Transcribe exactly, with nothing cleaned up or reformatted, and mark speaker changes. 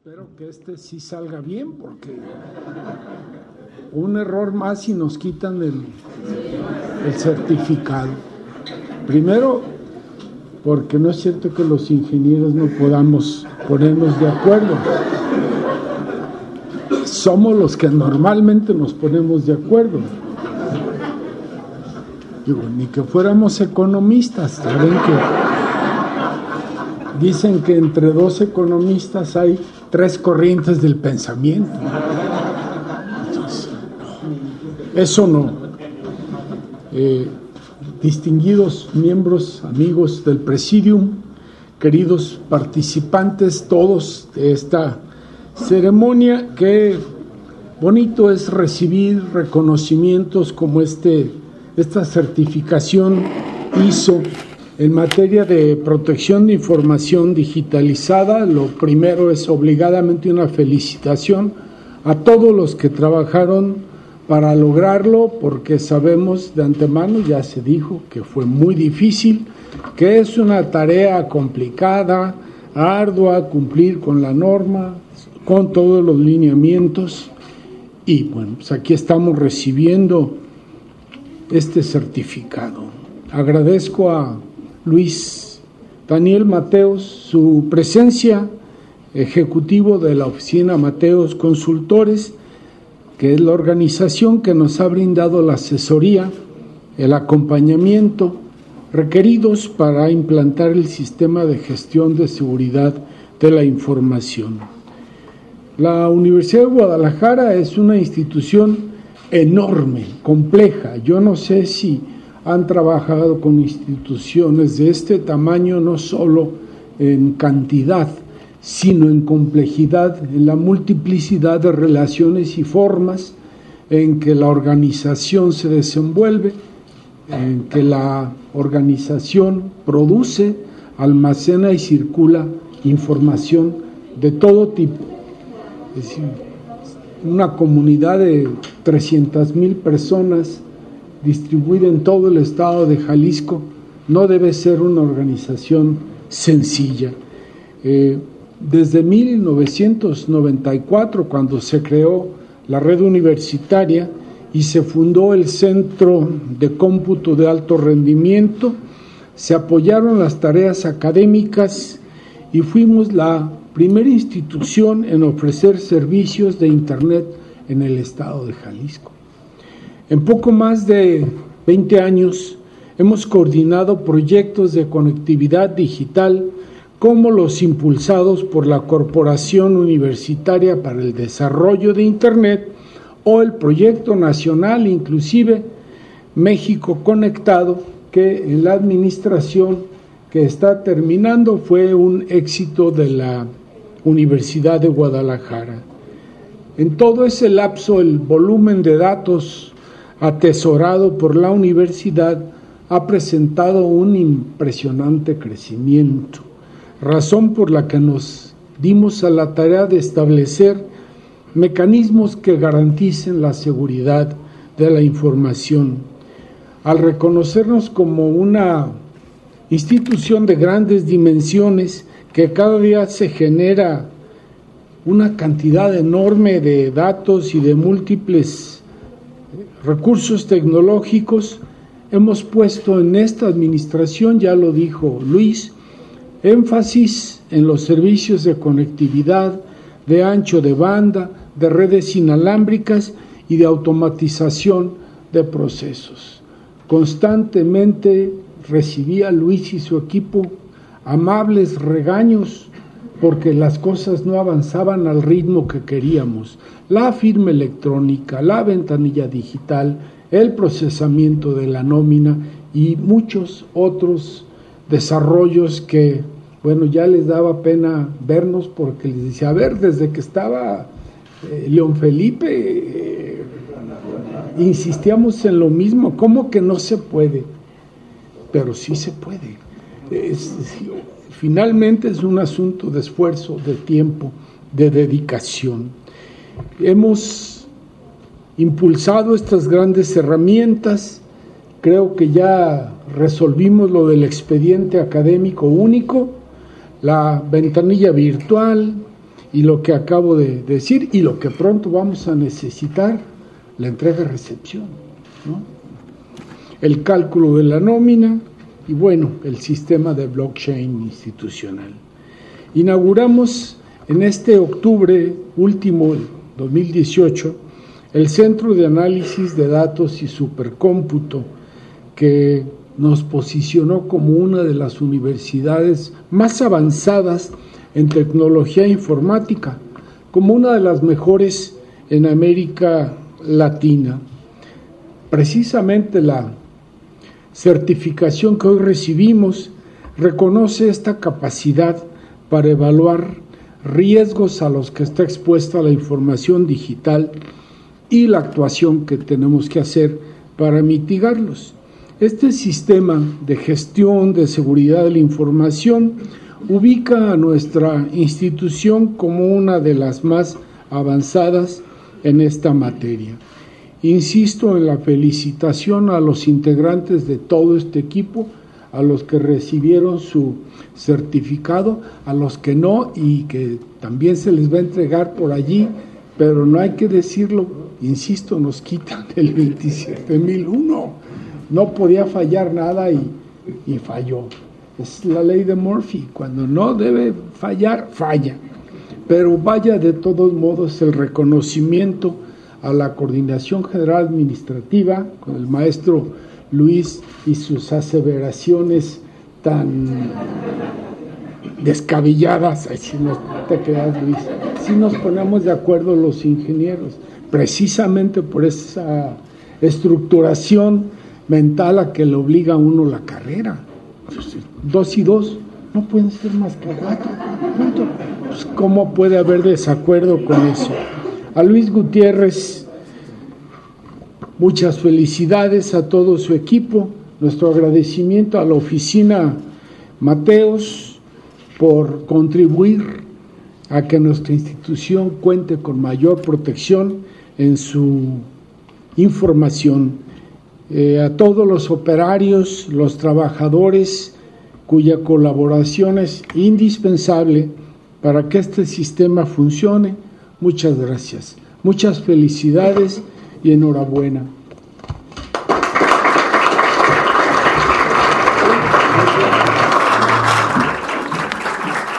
Speaker 1: Espero que este sí salga bien, porque un error más y nos quitan el, el certificado. Primero, porque no es cierto que los ingenieros no podamos ponernos de acuerdo. Somos los que normalmente nos ponemos de acuerdo. Digo, ni que fuéramos economistas, saben que dicen que entre dos economistas hay tres corrientes del pensamiento. Entonces, eso no. Eh, distinguidos miembros, amigos del Presidium, queridos participantes todos de esta ceremonia, qué bonito es recibir reconocimientos como este, esta certificación I S O en materia de protección de información digitalizada. Lo primero es obligadamente una felicitación a todos los que trabajaron para lograrlo, porque sabemos de antemano, ya se dijo, que fue muy difícil, que es una tarea complicada, ardua, cumplir con la norma, con todos los lineamientos, y bueno, pues aquí estamos recibiendo este certificado. Agradezco a Luis Daniel Mateos su presencia, ejecutivo de la oficina Mateos Consultores, que es la organización que nos ha brindado la asesoría, el acompañamiento requeridos para implantar el sistema de gestión de seguridad de la información. La Universidad de Guadalajara es una institución enorme, compleja. Yo no sé si han trabajado con instituciones de este tamaño, no solo en cantidad, sino en complejidad, en la multiplicidad de relaciones y formas en que la organización se desenvuelve, en que la organización produce, almacena y circula información de todo tipo. Es decir, una comunidad de trescientas mil personas distribuida en todo el estado de Jalisco no debe ser una organización sencilla. Eh, Desde mil novecientos noventa y cuatro, cuando se creó la red universitaria y se fundó el Centro de Cómputo de Alto Rendimiento, se apoyaron las tareas académicas y fuimos la primera institución en ofrecer servicios de Internet en el estado de Jalisco. En poco más de veinte años hemos coordinado proyectos de conectividad digital como los impulsados por la Corporación Universitaria para el Desarrollo de Internet o el Proyecto Nacional, inclusive México Conectado, que en la administración que está terminando fue un éxito de la Universidad de Guadalajara. En todo ese lapso, el volumen de datos atesorado por la universidad ha presentado un impresionante crecimiento, razón por la que nos dimos a la tarea de establecer mecanismos que garanticen la seguridad de la información. Al reconocernos como una institución de grandes dimensiones, que cada día se genera una cantidad enorme de datos y de múltiples recursos tecnológicos, hemos puesto en esta administración, ya lo dijo Luis, énfasis en los servicios de conectividad, de ancho de banda, de redes inalámbricas y de automatización de procesos. Constantemente recibía Luis y su equipo amables regaños porque las cosas no avanzaban al ritmo que queríamos. La firma electrónica, la ventanilla digital, el procesamiento de la nómina y muchos otros desarrollos que, bueno, ya les daba pena vernos porque les decía, a ver, desde que estaba eh, León Felipe, eh, insistíamos en lo mismo, ¿cómo que no se puede? Pero sí se puede. Es, finalmente es un asunto de esfuerzo, de tiempo, de dedicación. Hemos impulsado estas grandes herramientas. Creo que ya resolvimos lo del expediente académico único, la ventanilla virtual y lo que acabo de decir y lo que pronto vamos a necesitar, la entrega-recepción, ¿no? El cálculo de la nómina y bueno, el sistema de blockchain institucional. Inauguramos en este octubre último, dos mil dieciocho, el Centro de Análisis de Datos y Supercómputo, que nos posicionó como una de las universidades más avanzadas en tecnología informática, como una de las mejores en América Latina. Precisamente la certificación que hoy recibimos reconoce esta capacidad para evaluar riesgos a los que está expuesta la información digital y la actuación que tenemos que hacer para mitigarlos. Este sistema de gestión de seguridad de la información ubica a nuestra institución como una de las más avanzadas en esta materia. Insisto en la felicitación a los integrantes de todo este equipo, a los que recibieron su certificado, a los que no y que también se les va a entregar por allí, pero no hay que decirlo, insisto, nos quitan el veintisiete mil uno. No podía fallar nada y, y falló. Es la ley de Murphy, cuando no debe fallar, falla. Pero vaya de todos modos el reconocimiento a la Coordinación General Administrativa, con el maestro Luis y sus aseveraciones tan descabelladas. Ay, si no te creas, Luis, si nos ponemos de acuerdo los ingenieros, precisamente por esa estructuración mental a que le obliga a uno la carrera. Dos y dos no pueden ser más que cuatro. Pues, ¿cómo puede haber desacuerdo con eso? A Luis Gutiérrez, muchas felicidades a todo su equipo, nuestro agradecimiento a la oficina Mateos por contribuir a que nuestra institución cuente con mayor protección en su información. Eh, a todos los operarios, los trabajadores, cuya colaboración es indispensable para que este sistema funcione, muchas gracias, muchas felicidades y enhorabuena.